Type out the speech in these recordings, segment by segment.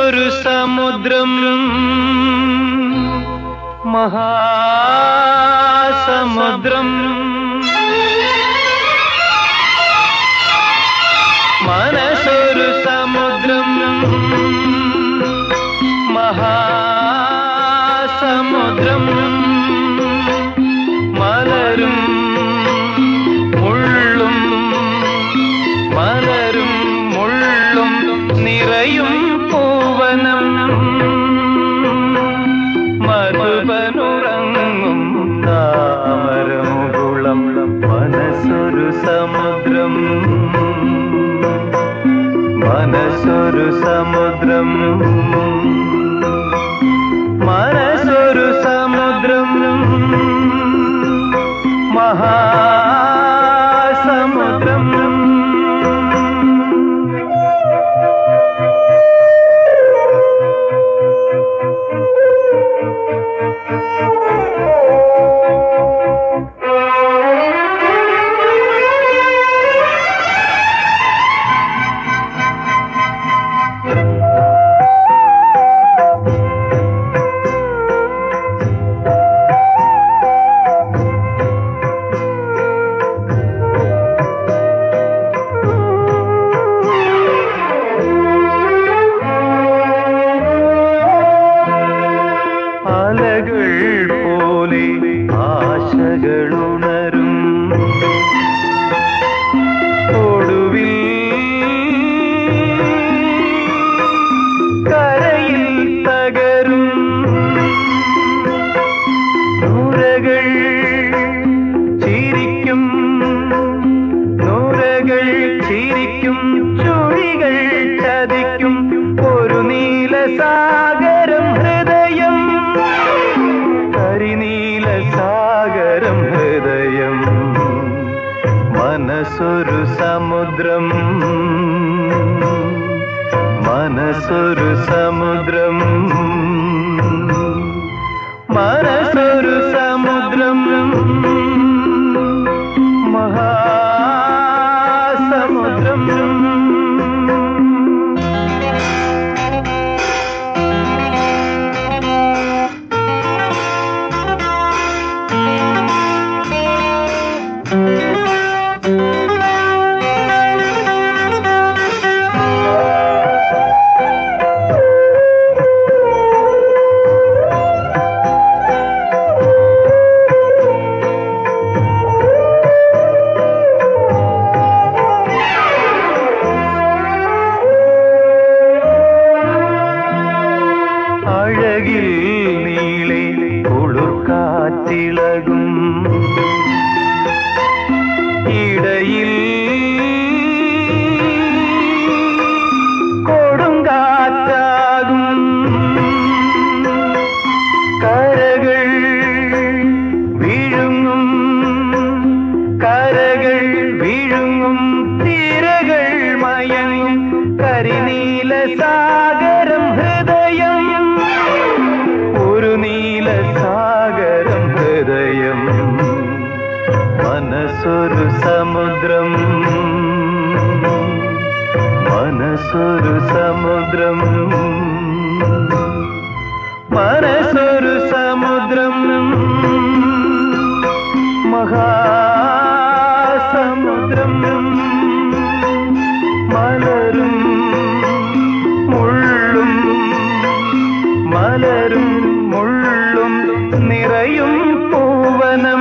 മനസ്സൊരു സമുദ്രം, മഹാസമുദ്രം. മനസ്സൊരു സമുദ്രം, മഹാസമുദ്രം. മലരും മുള്ളും, മലരും മുള്ളും നിറയും പൂവനം. മധുപനുറങ്ങും താമരമുകുളം. മനസ്സൊരു സമുദ്രം, മനസ്സൊരു സമുദ്രം. മനസ്സൊരു സമുദ്രം, മഹാസമുദ്രം. പോലെ ആശകളുണരും ഒടുവിൽ കരയിൽ തകരും. നൂരകൾ ചിരിക്കും, നൂരകൾ ചിരിക്കും, ചുഴികൾ ചതിക്കും. ഒരു നീലസാഗരം ഹൃദയം, കരിനീലസാഗരം ഹൃദയം. മനസ്സൊരു സമുദ്രം, മനസ്സൊരു സമുദ്രം. മനസ്സൊരു സമുദ്രം, മഹാസമുദ്രം. അഴകിൽ നീളെ കുളിർക്കാറ്റിളകും, ഇടയിൽ കൊടുങ്കാറ്റാകും. കരകൾ വിഴുങ്ങും, കരകൾ വിഴുങ്ങും, തിരകൾ മയങ്ങും. കരിനീലസാഗരം ഹൃദയം, ഒരു നീലസാഗരം ഹൃദയം. മനസ്സൊരു സമുദ്രം, മനസ്സൊരു സമുദ്രം. മനസ്സൊരു സമുദ്രം, മഹാസമുദ്രം. മലരും മുള്ളും, മലരും മുള്ളും നിറയും പൂവനം.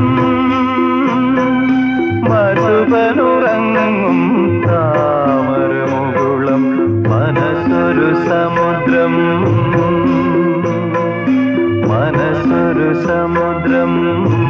മധുപനുറങ്ങും താമരമുകുളം. മനസ്സൊരു സമുദ്രം, മനസ്സൊരു സമുദ്രം.